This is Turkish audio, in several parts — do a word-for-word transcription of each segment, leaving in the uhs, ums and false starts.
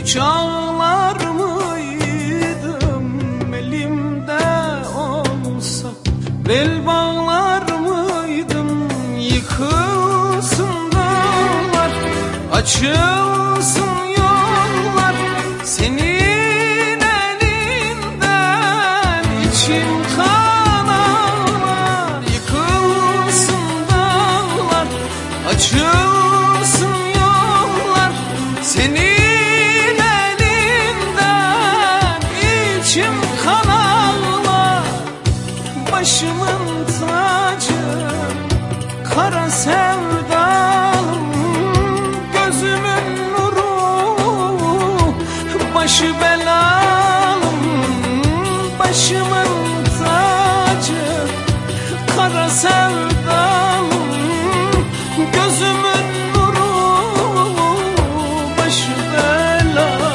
hiç ağlar mıydım elimde olsa? Bel bağlar mıydım yıkılsın dağlar, açılsın yollar senin elinden, içim kan ağlar. Yıkılsın dağlar, açılsın yollar senin başımın tacı, kara sevdalım, gözümün nuru, başı belalım. Başımın tacı, kara sevdalım, gözümün nuru, başı belalım.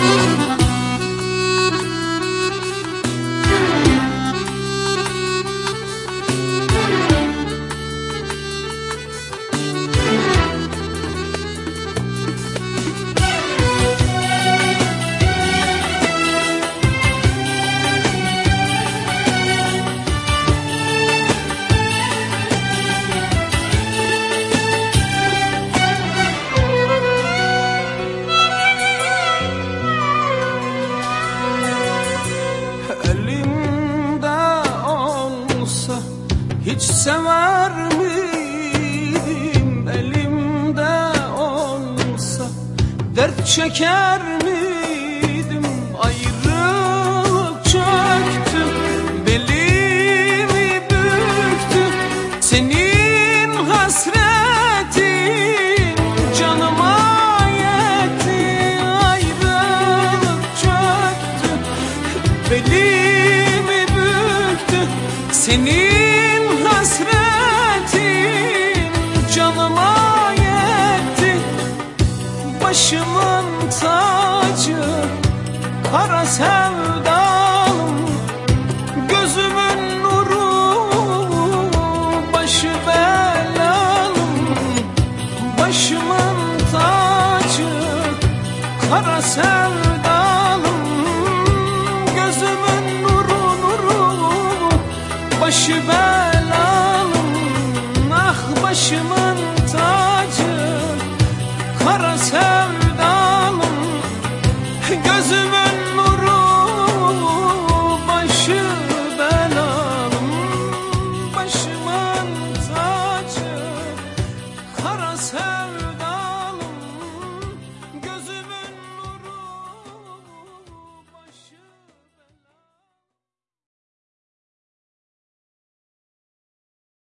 Hiç sever miydim elimde olsa? Dert çeker miydim? Ayrılık çöktü, belimi büktü. Senin hasretin canıma yetti. Ayrılık çöktü, belimi büktü. Senin hasretin canıma yetti. Başımı